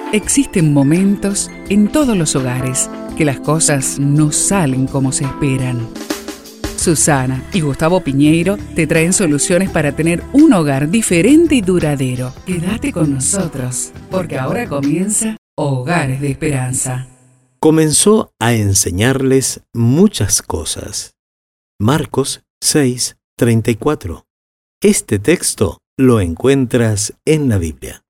Existen momentos en todos los hogares que las cosas no salen como se esperan. Susana y Gustavo Piñeiro te traen soluciones para tener un hogar diferente y duradero. Quédate con nosotros, porque ahora comienza Hogares de Esperanza. Comenzó a enseñarles muchas cosas. Marcos 6:34. Este texto lo encuentras en la Biblia.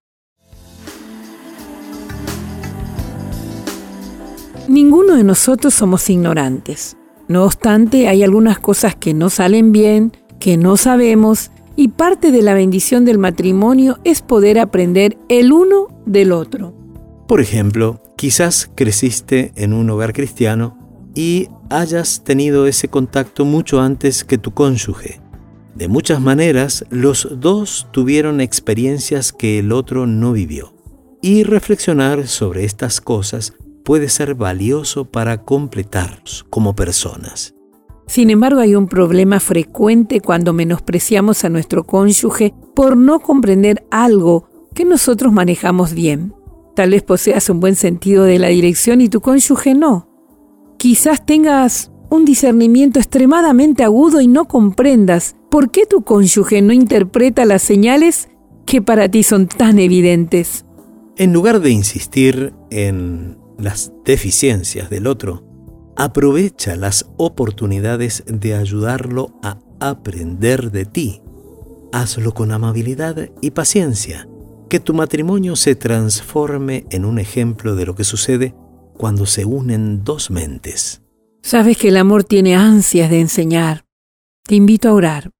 Ninguno de nosotros somos ignorantes. No obstante, hay algunas cosas que no salen bien, que no sabemos, y parte de la bendición del matrimonio es poder aprender el uno del otro. Por ejemplo, quizás creciste en un hogar cristiano y hayas tenido ese contacto mucho antes que tu cónyuge. De muchas maneras, los dos tuvieron experiencias que el otro no vivió. Y reflexionar sobre estas cosas puede ser valioso para completarnos como personas. Sin embargo, hay un problema frecuente cuando menospreciamos a nuestro cónyuge por no comprender algo que nosotros manejamos bien. Tal vez poseas un buen sentido de la dirección y tu cónyuge no. Quizás tengas un discernimiento extremadamente agudo y no comprendas por qué tu cónyuge no interpreta las señales que para ti son tan evidentes. En lugar de insistir en las deficiencias del otro, aprovecha las oportunidades de ayudarlo a aprender de ti. Hazlo con amabilidad y paciencia. Que tu matrimonio se transforme en un ejemplo de lo que sucede cuando se unen dos mentes. Sabes que el amor tiene ansias de enseñar. Te invito a orar.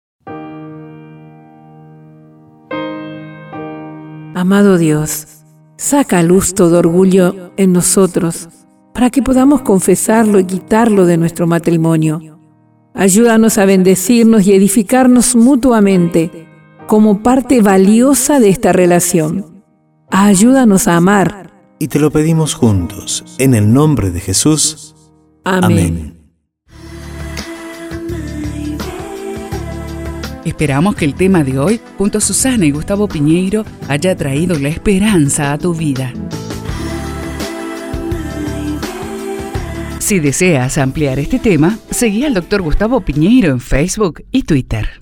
Amado Dios, saca a luz todo orgullo en nosotros para que podamos confesarlo y quitarlo de nuestro matrimonio. Ayúdanos a bendecirnos y edificarnos mutuamente como parte valiosa de esta relación. Ayúdanos a amar. Y te lo pedimos juntos, en el nombre de Jesús. Amén. Esperamos que el tema de hoy, junto a Susana y Gustavo Piñeiro, haya traído la esperanza a tu vida. Si deseas ampliar este tema, seguí al Dr. Gustavo Piñeiro en Facebook y Twitter.